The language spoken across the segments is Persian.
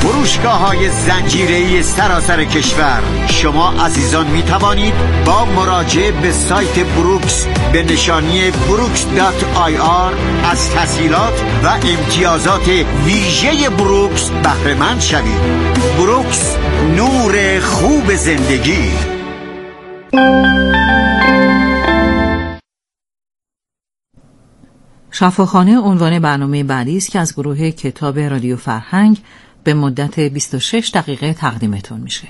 فروشگاه‌های زنجیره‌ای سراسر کشور. شما عزیزان می توانید با مراجعه به سایت بروکس به نشانی brooks.ir از تسهیلات و امتیازات ویژه بروکس بهره مند شوید. بروکس، نور خوب زندگی. شفاخانه عنوان برنامه بعدی است که از گروه کتاب رادیو فرهنگ به مدت 26 دقیقه تقدیمتون میشه.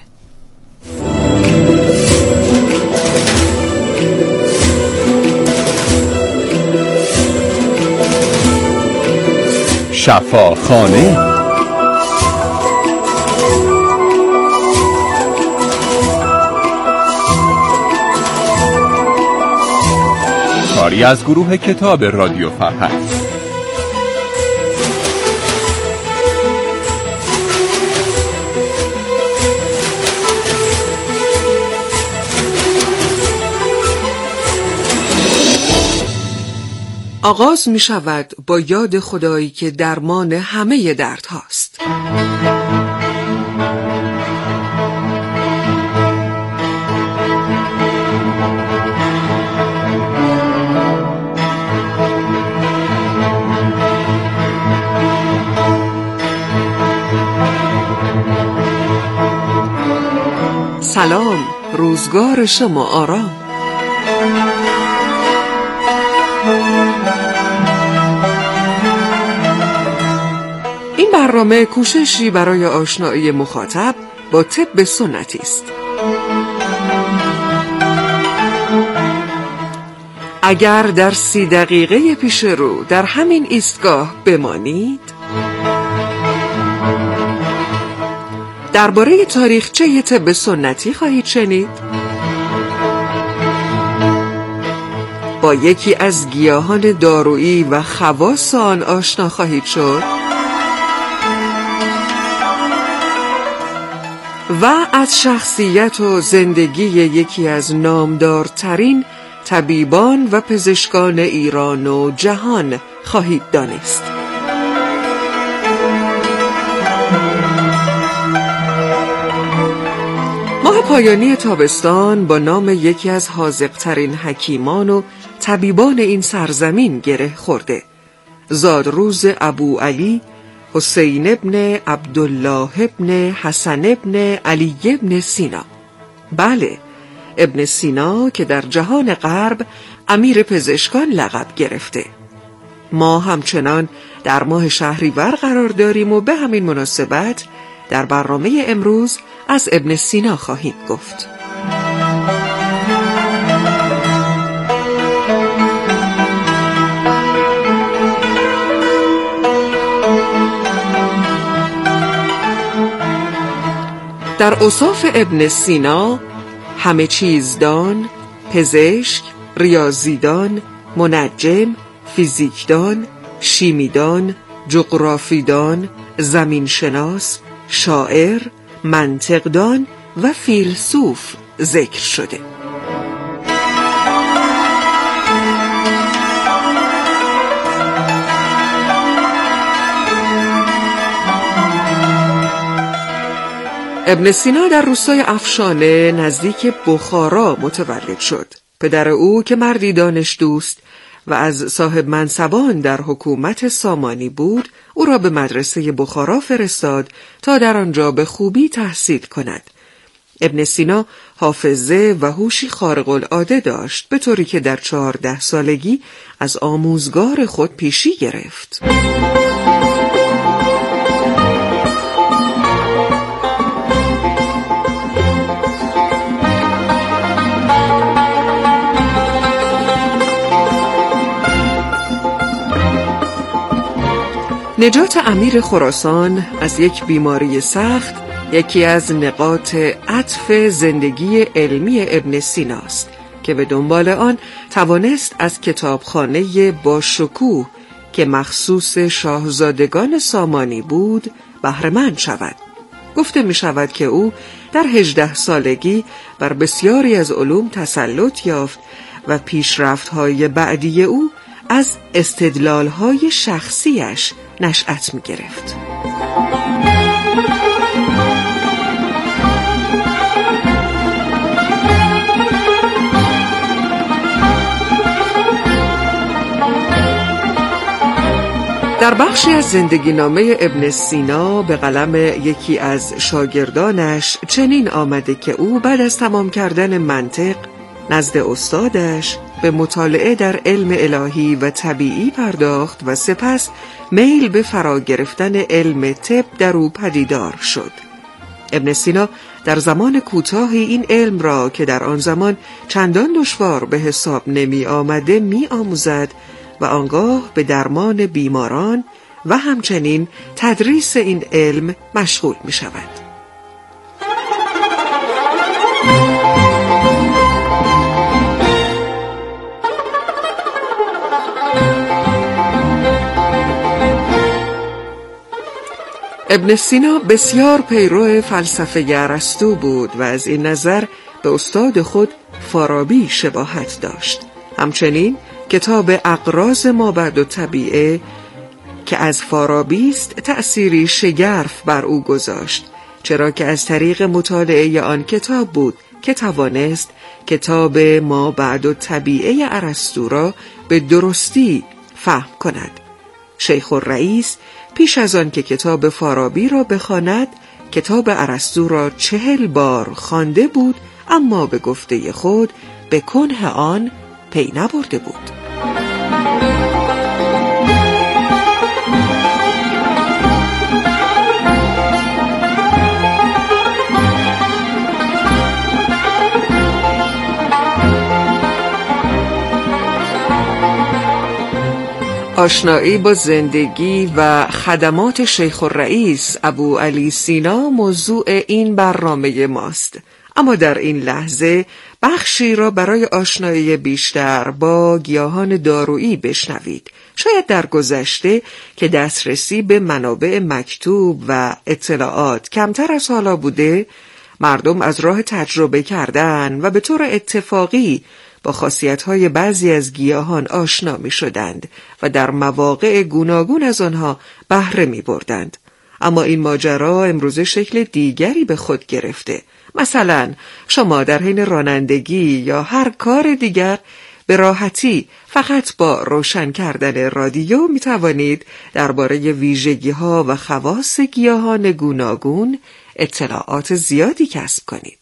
شفاخانه. کاری از گروه کتاب رادیو فرهنگ. آغاز می شود با یاد خدایی که درمان همه درد هاست. سلام، روزگار شما آرام. این برنامه کوششی برای آشنایی مخاطب با طب سنتی است. اگر در 30 دقیقه پیش رو در همین ایستگاه بمانید، درباره تاریخچه طب سنتی خواهید شنید. با یکی از گیاهان دارویی و خواص آن آشنا خواهید شد و از شخصیت و زندگی یکی از نامدارترین طبیبان و پزشکان ایران و جهان خواهید دانست. ماه پایانی تابستان با نام یکی از حاذق‌ترین حکیمان و طبیبان این سرزمین گره خورده. زادروز ابو علی حسین ابن عبدالله ابن حسن ابن علی ابن سینا. بله، ابن سینا که در جهان غرب امیر پزشکان لقب گرفته. ما همچنان در ماه شهریور قرار داریم و به همین مناسبت در برنامه امروز از ابن سینا خواهیم گفت. در اوصاف ابن سینا همه چیزدان، پزشک، ریاضیدان، منجم، فیزیکدان، شیمیدان، جغرافیدان، زمینشناس، شاعر، منطقدان و فیلسوف ذکر شده. ابن سینا در روستای افشانه نزدیک بخارا متولد شد. پدر او که مردی دانش دوست و از صاحب منصبان در حکومت سامانی بود، او را به مدرسه بخارا فرستاد تا در آنجا به خوبی تحصیل کند. ابن سینا حافظه و هوشی خارق العاده داشت، به طوری که در 14 سالگی از آموزگار خود پیشی گرفت. نجات امیر خراسان از یک بیماری سخت یکی از نقاط عطف زندگی علمی ابن سیناست که به دنبال آن توانست از کتابخانه با شکوه که مخصوص شاهزادگان سامانی بود بهره مند شود. گفته می شود که او در 18 سالگی بر بسیاری از علوم تسلط یافت و پیشرفت‌های بعدی او از استدلال‌های شخصیش نشأت می گرفت. در بخشی از زندگی نامه ابن سینا به قلم یکی از شاگردانش چنین آمده که او بعد از تمام کردن منطق نزد استادش به مطالعه در علم الهی و طبیعی پرداخت و سپس میل به فرا گرفتن علم طب در او پدیدار شد. ابن سینا در زمان کوتاهی این علم را که در آن زمان چندان دشوار به حساب نمی آمده می آموزد و آنگاه به درمان بیماران و همچنین تدریس این علم مشغول می شود. ابن سینا بسیار پیرو فلسفه ارسطو بود و از این نظر به استاد خود فارابی شباهت داشت. همچنین کتاب اقراض مابعد الطبیعه که از فارابی است تأثیری شگرف بر او گذاشت، چرا که از طریق مطالعه آن کتاب بود که توانست کتاب مابعد الطبیعه ارسطو را به درستی فهم کند. شیخ الرئیس پیش از آن که کتاب فارابی را بخواند کتاب ارسطو را 40 بار خوانده بود، اما به گفته خود به کنه آن پی نبرده بود. آشنایی با زندگی و خدمات شیخ الرئیس ابوعلی سینا موضوع این برنامه ماست، اما در این لحظه بخشی را برای آشنایی بیشتر با گیاهان دارویی بشنوید. شاید در گذشته که دسترسی به منابع مکتوب و اطلاعات کمتر از حالا بوده، مردم از راه تجربه کردن و به طور اتفاقی با خاصیت‌های بعضی از گیاهان آشنا می‌شدند و در مواقع گوناگون از آنها بهره می‌بردند. اما این ماجرا امروزه شکل دیگری به خود گرفته. مثلا شما در حین رانندگی یا هر کار دیگر به راحتی فقط با روشن کردن رادیو می‌توانید درباره ویژگی‌ها و خواص گیاهان گوناگون اطلاعات زیادی کسب کنید.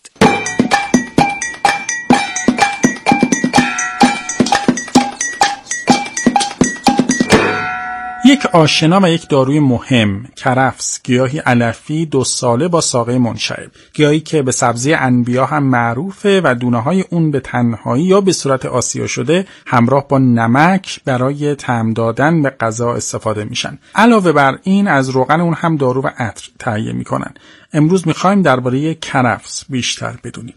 یک آشنا و یک داروی مهم، کرفس، گیاهی علفی 2 ساله با ساقه منشعب، گیاهی که به سبزی انبیا هم معروفه و دونه‌های اون به تنهایی یا به صورت آسیا شده همراه با نمک برای طعم دادن به غذا استفاده میشن. علاوه بر این از روغن اون هم دارو و عطر تهیه میکنن. امروز میخوایم درباره کرفس بیشتر بدونیم.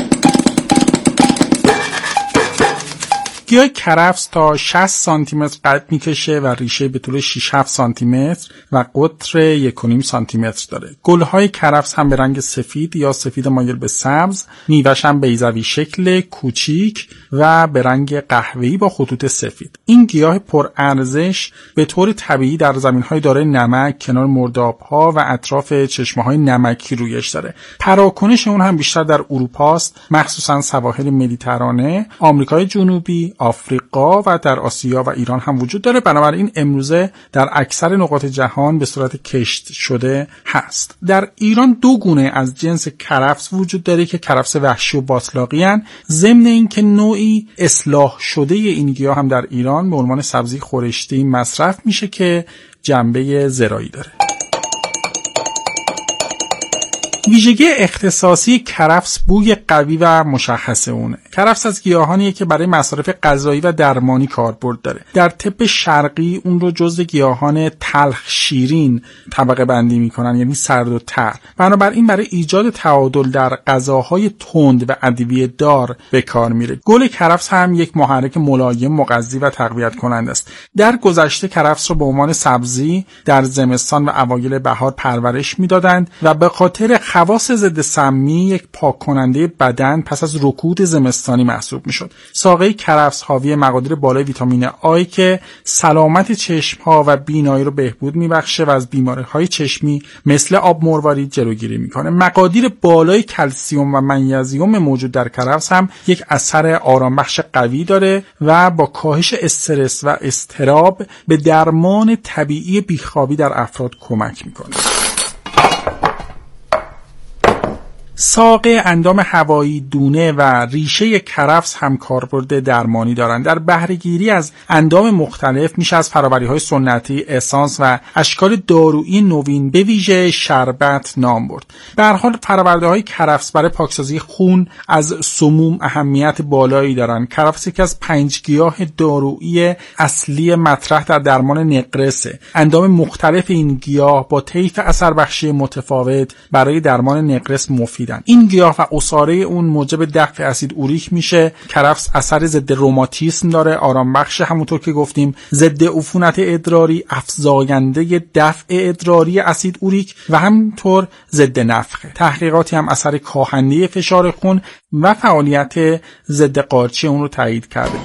گیاه کرفس تا 60 سانتی متر قد میکشه و ریشه به طول 6-7 سانتی متر و قطر 1.5 سانتی متر داره. گلهای کرفس هم به رنگ سفید یا سفید مایل به سبز، میوه‌ش هم بیضوی شکل، کوچیک و به رنگ قهوه‌ای با خطوط سفید. این گیاه پرارزش به طور طبیعی در زمین‌های دارای نمک کنار مرداب‌ها و اطراف چشمه‌های نمکی رویش داره. پراکنش اون هم بیشتر در اروپاست، مخصوصاً سواحل مدیترانه، آمریکای جنوبی، آفریقا و در آسیا و ایران هم وجود داره. بنابراین امروزه در اکثر نقاط جهان به صورت کشت شده هست. در ایران 2 گونه از جنس کرفس وجود داره که کرفس وحشی و باطلاقی هستند. ضمن این که نوعی اصلاح شده این گیاه هم در ایران به عنوان سبزی خورشتی مصرف میشه که جنبه زراعی داره. ویژگی اختصاصی کرفس بوی قوی و مشخص اونه. کرفس از گیاهانیه که برای مصارف غذایی و درمانی کاربرد داره. در طب شرقی اون رو جزو گیاهان تلخ شیرین طبقه بندی میکنن، یعنی سرد و تر. بنابراین برای ایجاد تعادل در غذاهای تند و ادویه دار به کار میره. گل کرفس هم یک محرک ملایم، مغذی و تقویت کننده است. در گذشته کرفس رو به عنوان سبزی در زمستان و اوایل بهار پرورش میدادند و به خاطر خواص ضد سمی یک پاک کننده بدن پس از رکود زمستانی محسوب میشد. ساقه کرفس حاوی مقادیر بالای ویتامین آی که سلامت چشم‌ها و بینایی رو بهبود میبخشه و از بیماری‌های چشمی مثل آب مروارید جلوگیری میکنه. مقادیر بالای کلسیم و منیزیم موجود در کرفس هم یک اثر آرامبخش قوی داره و با کاهش استرس و اضطراب به درمان طبیعی بیخوابی در افراد کمک میکنه. ساقه، اندام هوایی، دونه و ریشه کرفس هم کاربرد درمانی دارند. در بهره‌گیری از اندام مختلف میشه از فرآوری‌های سنتی، اسانس و اشکال دارویی نوین به ویژه شربت نام برد. به هر حال فرآورده‌های کرفس برای پاکسازی خون از سموم اهمیت بالایی دارند. کرفس یکی از 5 گیاه دارویی اصلی مطرح در درمان نقرسه. اندام مختلف این گیاه با طیف اثر بخشی متفاوت برای درمان نقرس مفید. این گیاه و عصاره اون موجب دفع اسید اوریک میشه. کرفس اثر ضد روماتیسم داره، آرام بخش، همونطور که گفتیم ضد عفونت ادراری، افزاینده دفع ادراری اسید اوریک و همینطور ضد نفخه. تحقیقاتی هم اثر کاهنده فشار خون و فعالیت ضد قارچی اون رو تایید کرده.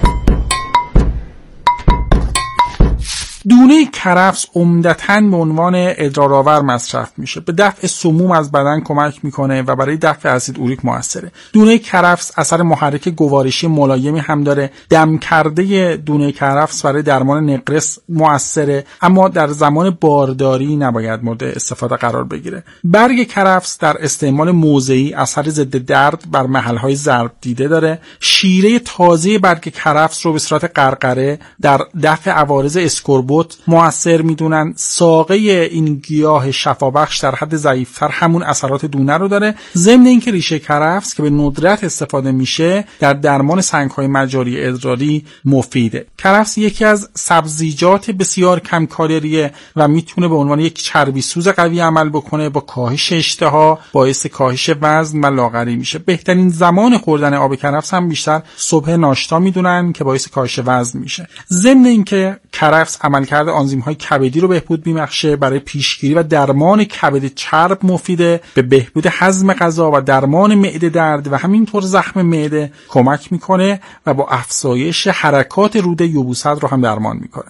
دونه کرفس عمدتاً به عنوان ادرارآور مصرف میشه. به دفع سموم از بدن کمک میکنه و برای دفع اسید اوریک موثره. دونه کرفس اثر محرک گوارشی ملایمی هم داره. دم کرده دونه کرفس برای درمان نقرس موثره، اما در زمان بارداری نباید مورد استفاده قرار بگیره. برگ کرفس در استعمال موضعی اثر ضد درد بر محل‌های ضرب دیده داره. شیره تازه برگ کرفس رو به صورت قرقره در دفع عوارض اسکوربوت مؤثر میدونن. ساقه این گیاه شفابخش در حد ضعیف‌تر همون اثرات دونه رو داره. ضمن اینکه ریشه کرفس که به ندرت استفاده میشه در درمان سنگ‌های مجاری ادراری مفیده. کرفس یکی از سبزیجات بسیار کم کالریه و میتونه به عنوان یک چربی سوز قوی عمل بکنه. با کاهش اشتها باعث کاهش وزن و لاغری میشه. بهترین زمان خوردن آب کرفس هم بیشتر صبح ناشتا میدونن که باعث کاهش وزن میشه. ضمن اینکه کرفس عملکرد آنزیم‌های کبدی رو بهبود می‌بخشه، برای پیشگیری و درمان کبد چرب مفیده، به بهبود هضم غذا و درمان معده درد و همینطور زخم معده کمک میکنه و با افزایش حرکات روده یبوست رو هم درمان میکنه.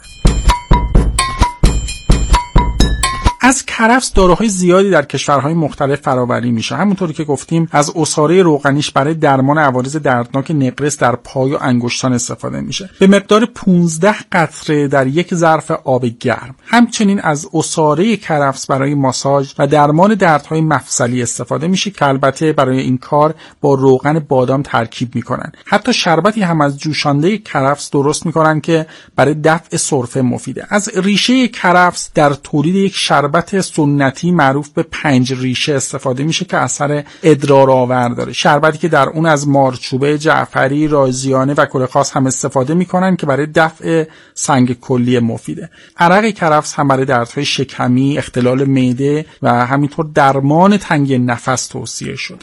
از کرفس داروهای زیادی در کشورهای مختلف فراوری میشه. همونطوری که گفتیم از عصاره روغنیش برای درمان عوارض دردناک نقرس در پای و انگشتان استفاده میشه به مقدار 15 قطره در یک ظرف آب گرم. همچنین از عصاره کرفس برای ماساژ و درمان دردهای مفصلی استفاده میشه که البته برای این کار با روغن بادام ترکیب میکنن. حتی شربتی هم از جوشانده کرفس درست میکنن که برای دفع سرفه مفیده. از ریشه کرفس در تولید یک شربت سنتی معروف به 5 ریشه استفاده میشه که اثر ادرارآور داره. شربتی که در اون از مارچوبه، جعفری، رازیانه و کل خاص هم استفاده میکنن که برای دفع سنگ کلی مفیده. عرق کرفس هم برای دردهای شکمی، اختلال معده و همینطور درمان تنگی نفس توصیه شده.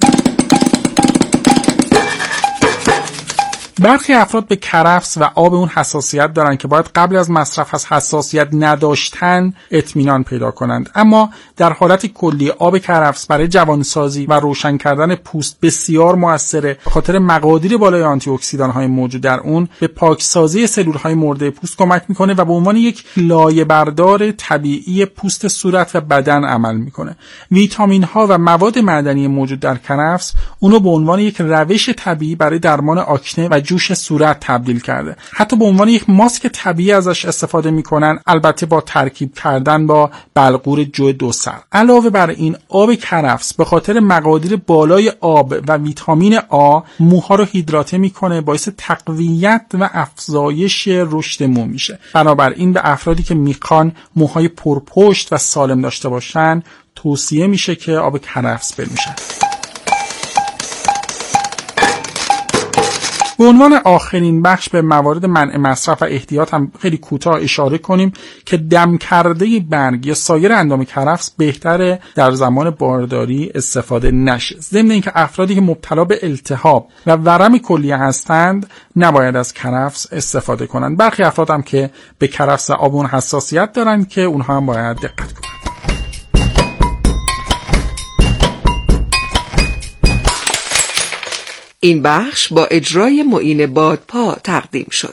برخی افراد به کرفس و آب اون حساسیت دارن که باید قبل از مصرف از حساسیت نداشتن اطمینان پیدا کنند. اما در حالت کلی آب کرفس برای جوانسازی و روشن کردن پوست بسیار موثره. به خاطر مقادیر بالای آنتی اکسیدان های موجود در اون به پاکسازی سلول های مرده پوست کمک میکنه و به عنوان یک لایه بردار طبیعی پوست صورت و بدن عمل میکنه. ویتامین ها و مواد معدنی موجود در کرفس اونو به عنوان یک روش طبیعی برای درمان آکنه و جوش صورت تبدیل کرده. حتی به عنوان یک ماسک طبیعی ازش استفاده میکنن، البته با ترکیب کردن با بلغور جو 2 سر. علاوه بر این آب کرفس به خاطر مقادیر بالای آب و ویتامین آ موها رو هیدراته میکنه، باعث تقویت و افزایش رشد مو میشه. بنابراین به افرادی که میخوان موهای پرپشت و سالم داشته باشن توصیه میشه که آب کرفس بنوشن. به عنوان آخرین بخش به موارد منع مصرف و احتیاط هم خیلی کوتاه اشاره کنیم که دم کرده برگ یا سایر اندام کرفس بهتره در زمان بارداری استفاده نشه. ضمن اینکه افرادی که مبتلا به التهاب و ورم کلیه هستند نباید از کرفس استفاده کنند. برخی افراد هم که به کرفس و آب اون حساسیت دارند که اونها هم باید دقت کنند. این بخش با اجرای معین بادپا تقدیم شد.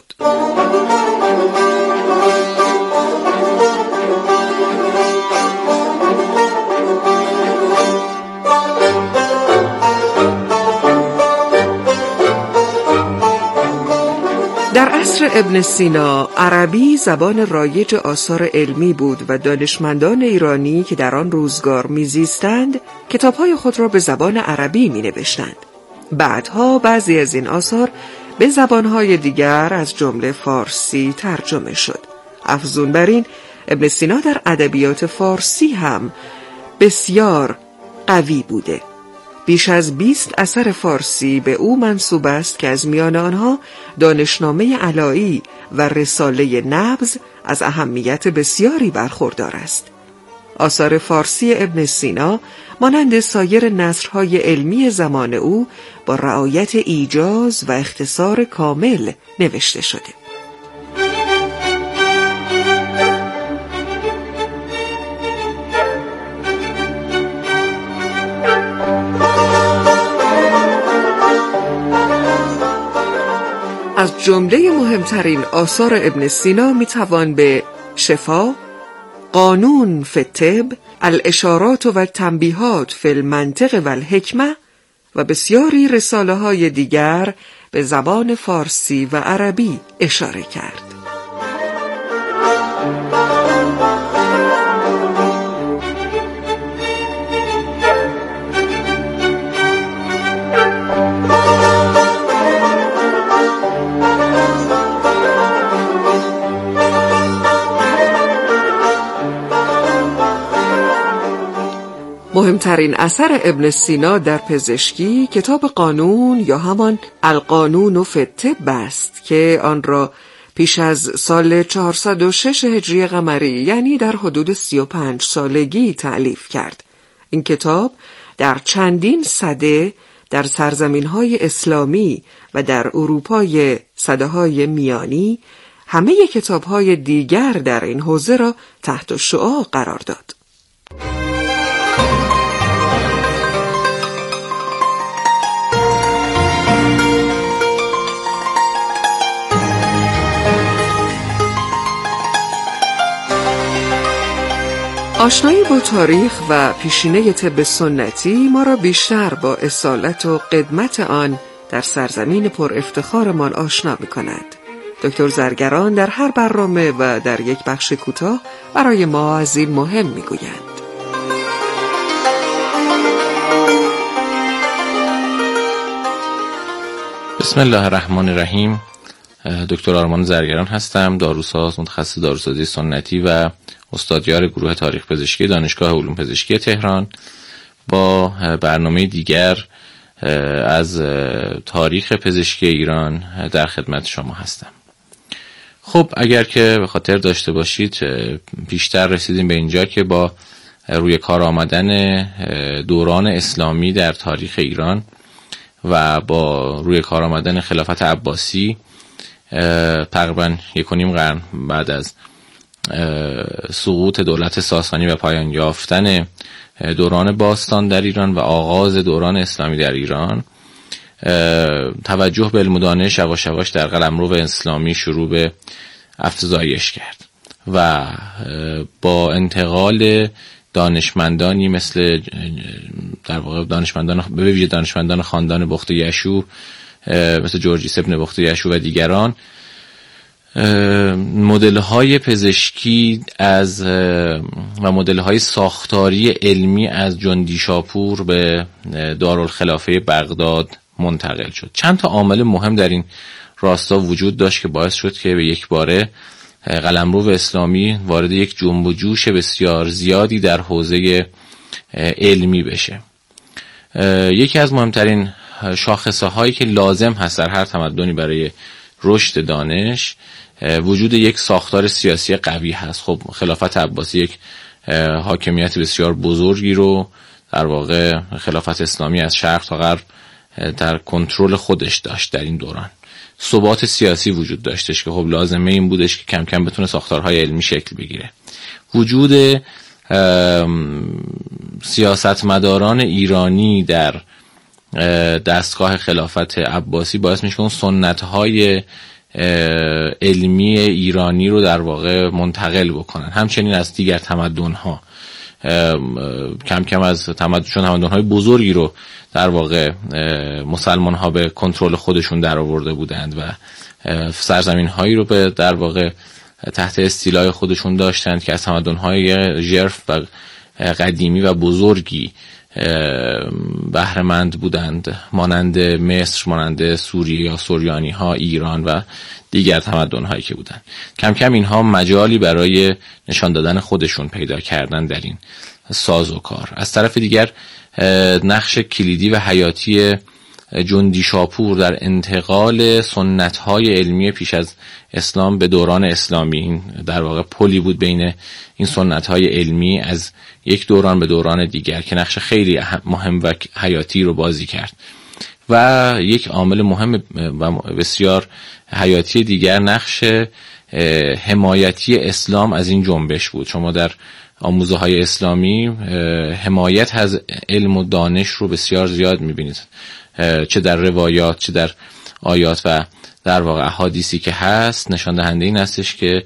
در عصر ابن سینا عربی زبان رایج آثار علمی بود و دانشمندان ایرانی که در آن روزگار میزیستند کتاب‌های خود را به زبان عربی می‌نوشتند. بعدها بعضی از این آثار به زبان‌های دیگر از جمله فارسی ترجمه شد. افزون بر این ابن سینا در ادبیات فارسی هم بسیار قوی بوده. بیش از 20 اثر فارسی به او منسوب است که از میان آنها دانشنامه علایی و رساله نبض از اهمیت بسیاری برخوردار است. آثار فارسی ابن سینا مانند سایر نثرهای علمی زمان او با رعایت ایجاز و اختصار کامل نوشته شده. از جمله مهمترین آثار ابن سینا میتوان به شفا، قانون فی الطب، الاشارات و التنبیهات فی المنطق و الحکمه و بسیاری رساله های دیگر به زبان فارسی و عربی اشاره کرد. مهمترین اثر ابن سینا در پزشکی کتاب قانون یا همان القانون فی الطب است که آن را پیش از سال 406 هجری قمری یعنی در حدود 35 سالگی تألیف کرد. این کتاب در چندین سده در سرزمین‌های اسلامی و در اروپای سده‌های میانی همه کتاب‌های دیگر در این حوزه را تحت شعاع قرار داد. آشنایی با تاریخ و پیشینه طب سنتی ما را بیشتر با اصالت و قدمت آن در سرزمین پر افتخارمان آشنا می‌کند. دکتر زرگران در هر برنامه و در یک بخش کوتاه برای ما از این مهم می‌گویند. بسم الله الرحمن الرحیم. دکتر آرمان زرگران هستم، داروساز، متخصص داروسازی سنتی و استادیار گروه تاریخ پزشکی دانشگاه علوم پزشکی تهران. با برنامه دیگر از تاریخ پزشکی ایران در خدمت شما هستم. خب اگر که به خاطر داشته باشید پیشتر رسیدیم به اینجا که با روی کار آمدن دوران اسلامی در تاریخ ایران و با روی کار آمدن خلافت عباسی تقریبا 1.5 قرن بعد از سقوط دولت ساسانی و پایان یافتن دوران باستان در ایران و آغاز دوران اسلامی در ایران، توجه به علم و دانش یواش یواش در قلمرو اسلامی شروع به افزایش کرد و با انتقال دانشمندانی مثل در واقع به ویژه دانشمندان خاندان بخت یشوع مثل جورجیس ابن بخت یشوع و دیگران، مدل‌های پزشکی و مدل‌های ساختاری علمی از جندیشاپور به دارالخلافه بغداد منتقل شد. چند تا عامل مهم در این راستا وجود داشت که باعث شد که به یک باره قلمرو اسلامی وارد یک جنب و جوش بسیار زیادی در حوزه علمی بشه. یکی از مهمترین شاخصه هایی که لازم هست در هر تمدنی برای رشد دانش وجود یک ساختار سیاسی قوی هست. خب خلافت عباسی یک حاکمیت بسیار بزرگی رو در واقع خلافت اسلامی از شرق تا غرب در کنترل خودش داشت. در این دوران ثبات سیاسی وجود داشتش که خب لازمه این بودش که کم کم بتونه ساختارهای علمی شکل بگیره. وجود سیاستمداران ایرانی در دستگاه خلافت عباسی باعث میشه اون سنت‌های علمی ایرانی رو در واقع منتقل بکنن. همچنین از دیگر تمدن‌ها کم کم از تمدن‌های بزرگی رو در واقع مسلمان‌ها به کنترل خودشون در آورده بودند و سرزمین‌هایی رو به در واقع تحت استیلای خودشون داشتند که از تمدن‌های ژرف و قدیمی و بزرگی بهره‌مند بودند، مانند مصر، مانند سوریه یا سوریانی ها، ایران و دیگر تمدن هایی که بودند. کم کم اینها مجالی برای نشان دادن خودشون پیدا کردن در این ساز و کار. از طرف دیگر نقش کلیدی و حیاتی جندی شاپور در انتقال سنت های علمی پیش از اسلام به دوران اسلامی، این در واقع پلی بود بین این سنت های علمی از یک دوران به دوران دیگر که نقش خیلی مهم و حیاتی رو بازی کرد. و یک عامل مهم و بسیار حیاتی دیگر نقش حمایتی اسلام از این جنبش بود. شما در آموزه های اسلامی حمایت از علم و دانش رو بسیار زیاد میبینید، چه در روایات چه در آیات و در واقع احادیثی که هست نشان دهنده این هستش که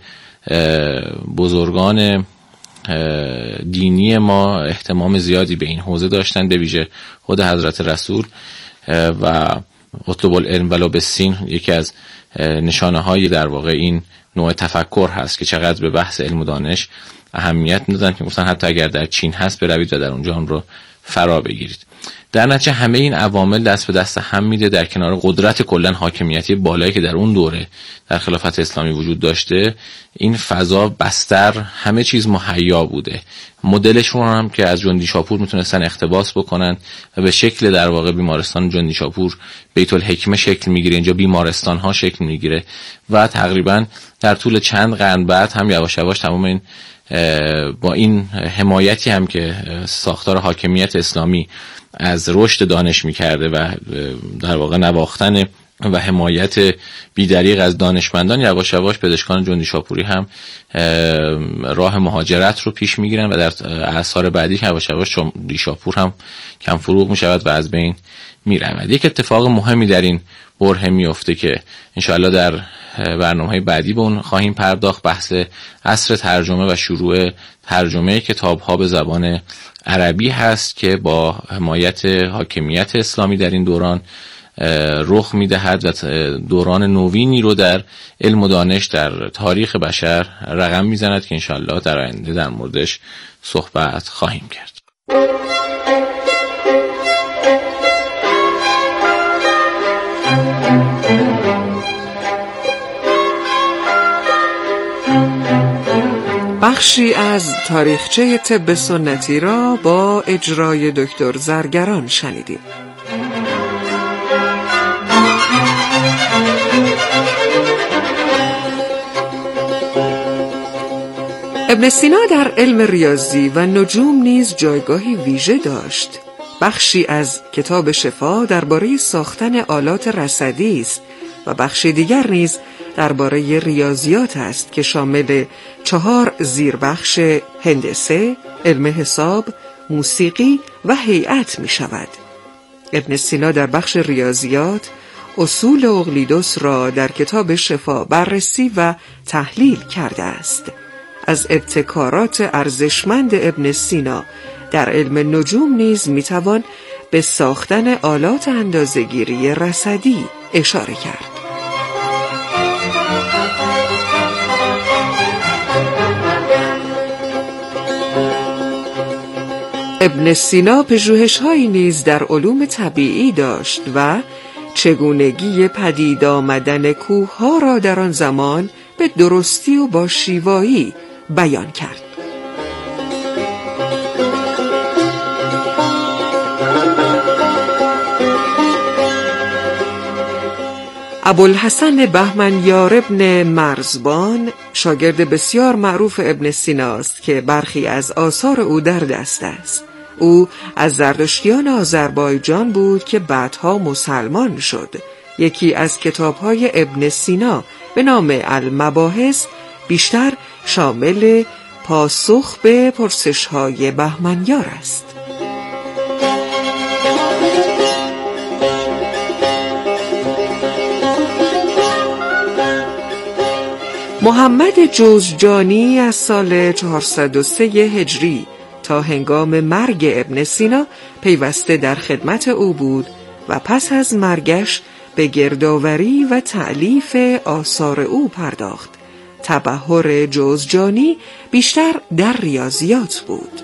بزرگان دینی ما اهتمام زیادی به این حوزه داشتن، به ویژه خود حضرت رسول. و اطلب العلم ولو بالسین یکی از نشانه های در واقع این نوع تفکر هست که چقدر به بحث علم و دانش اهمیت میدادن که مثلا حتی اگر در چین هست بروید و در اونجا هم رو فرا بگیرید. در نتیجه همه این عوامل دست به دست هم میده، در کنار قدرت کلا حاکمیتی بالایی که در اون دوره در خلافت اسلامی وجود داشته، این فضا بستر همه چیز مهیا بوده. مدلشون هم که از جندی شاپور میتونستن اقتباس بکنن و به شکل در واقع بیمارستان جندی شاپور بیت الحکمه شکل میگیره، اینجا بیمارستان ها شکل میگیره و تقریبا در طول چند قرن بعد هم یواش یواش تمام این با این حمایتی هم که ساختار حاکمیت اسلامی از رشد دانش میکرده و در واقع نواختن و حمایت بی‌دریغ از دانشمندان، یواش یواش پزشکان جندی شاپوری هم راه مهاجرت رو پیش میگیرن و در اعصار بعدی یواش یواش جندی شاپور هم کم فروغ میشود و از بین میرود. یک اتفاق مهمی در این بره میفته که انشاءالله در برنامه‌های بعدی به اون خواهیم پرداخت، بحث عصر ترجمه و شروع ترجمه کتاب‌ها به زبان عربی هست که با حمایت حاکمیت اسلامی در این دوران رخ میدهد و دوران نوینی رو در علم و دانش در تاریخ بشر رقم میزند که انشاءالله در آینده در موردش صحبت خواهیم کرد. بخشی از تاریخچه طب سنتی را با اجرای دکتر زرگران شنیدیم. ابن سینا در علم ریاضی و نجوم نیز جایگاهی ویژه داشت. بخشی از کتاب شفا درباره ساختن آلات رصدی است و بخشی دیگر نیز درباره ریاضیات است که شامل 4 زیربخش هندسه، علم حساب، موسیقی و هیئت می شود. ابن سینا در بخش ریاضیات اصول اقلیدس را در کتاب شفا بررسی و تحلیل کرده است. از ابتکارات ارزشمند ابن سینا در علم نجوم نیز می توان به ساختن آلات اندازه‌گیری رصدی اشاره کرد. ابن سینا پژوهش‌هایی نیز در علوم طبیعی داشت و چگونگی پدید آمدن کوه‌ها را در آن زمان به درستی و با شیوایی بیان کرد. ابوالحسن بهمنیار ابن مرزبان شاگرد بسیار معروف ابن سیناست که برخی از آثار او در دست است. او از زردشتیان آذربایجان بود که بعدها مسلمان شد. یکی از کتاب‌های ابن سینا به نام المباحث بیشتر شامل پاسخ به پرسش‌های بهمنیار است. محمد جوزجانی از سال 403 هجری تا هنگام مرگ ابن سینا پیوسته در خدمت او بود و پس از مرگش به گردآوری و تألیف آثار او پرداخت. تبحر جوزجانی بیشتر در ریاضیات بود.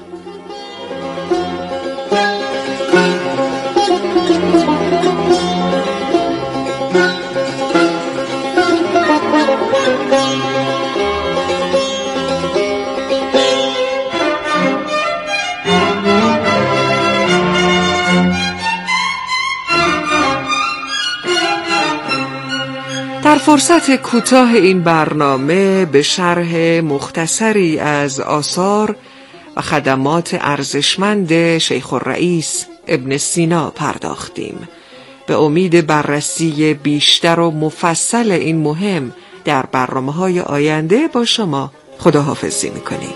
در فرصت کوتاه این برنامه به شرح مختصری از آثار و خدمات ارزشمند شیخ الرئیس ابن سینا پرداختیم. به امید بررسی بیشتر و مفصل این مهم در برنامه‌های آینده با شما خداحافظی می‌کنیم.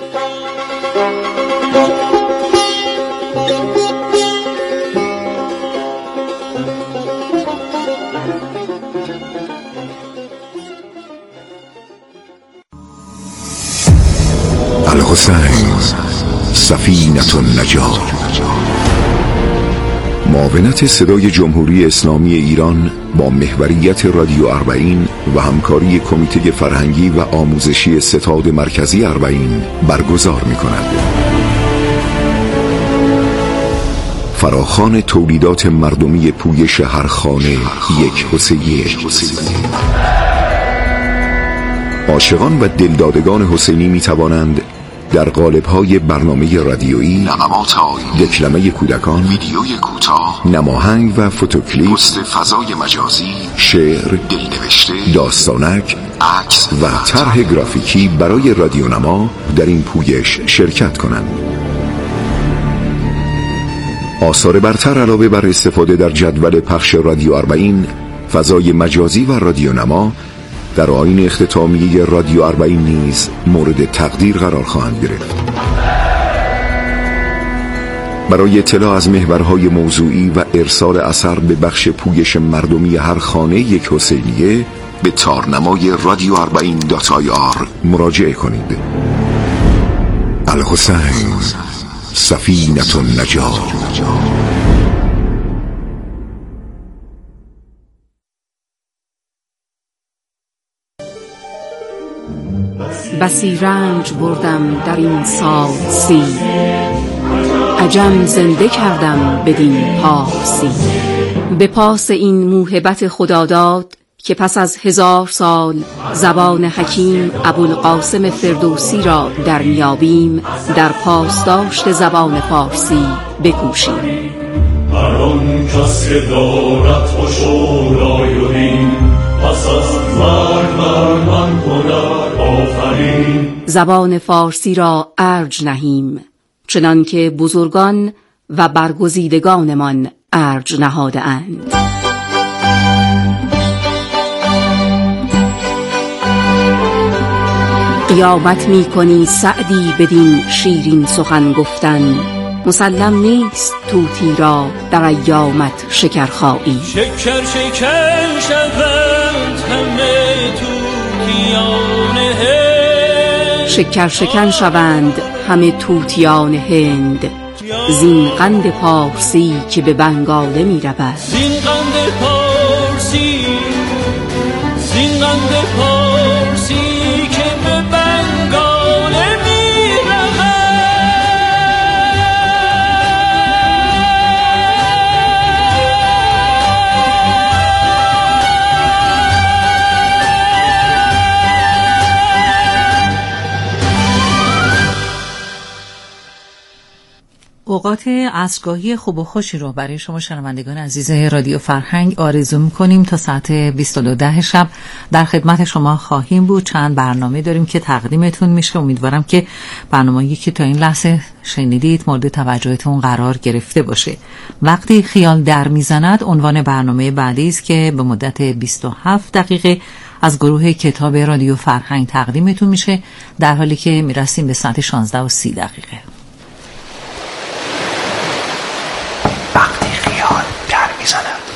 الحسین سفینة النجات. معاونت صدای جمهوری اسلامی ایران با محوریت رادیو اربعین و همکاری کمیته فرهنگی و آموزشی ستاد مرکزی اربعین برگزار می‌کند. فراخوان تولیدات مردمی پویش هر خانه یک حسینی. عاشقان و دلدادگان حسینی می توانند در قالب‌های برنامه رادیویی، نغمات آیینی، دکلمه کودکان، ویدیوی کوتاه، نماهنگ و فوتوکلیپ، پست فضای مجازی، شعر، دلنوشته، داستانک، عکس و طرح گرافیکی برای رادیونما در این پویش شرکت کنند. آثار برتر علاوه بر استفاده در جدول پخش رادیو اربعین، فضای مجازی و رادیونما در آیین اختتامیه رادیو اربعین نیز مورد تقدیر قرار خواهند گرفت. برای اطلاع از محورهای موضوعی و ارسال اثر به بخش پویش مردمی هر خانه یک حسینیه به تارنمای رادیو اربعین.ir مراجعه کنید. الحسین سفینة النجات. بسی رنج بردم در این سال 30، عجم زنده کردم بدین پارسی. به پاس این موهبت خداداد که پس از 1000 سال زبان حکیم ابوالقاسم فردوسی را در میابیم، در پاسداشت زبان فارسی بکوشیم. هر آن کس که دارد خوش و رای پس از مرگ من هنر آفرین. زبان فارسی را ارج نهیم، چنان که بزرگان و برگزیدگانمان ارج نهاده اند. قیامت می کنی سعدی بدین شیرین سخن گفتن، مسلم نیست طوطی را در ایامت شکرخایی. شکر شکر شوند همه طوطیان هند، شکر شکن شوند همه طوطیان هند، زین قند پارسی که به بنگاله می رود. زین قند پارسی، زین قند پارسی که به بنگاله می رود. اوقات عصرگاهی خوب و خوشی رو برای شما شنوندگان عزیز رادیو فرهنگ آرزو می‌کنیم. تا ساعت 22 شب در خدمت شما خواهیم بود. چند برنامه داریم که تقدیمتون میشه. امیدوارم که برنامه‌ای که تا این لحظه شنیدید مورد توجهتون قرار گرفته باشه. وقتی خیال در میزند عنوان برنامه بعدی است که به مدت 27 دقیقه از گروه کتاب رادیو فرهنگ تقدیمتون میشه، در حالی که میرسیم به ساعت 16:30. وقتی خیال در میزند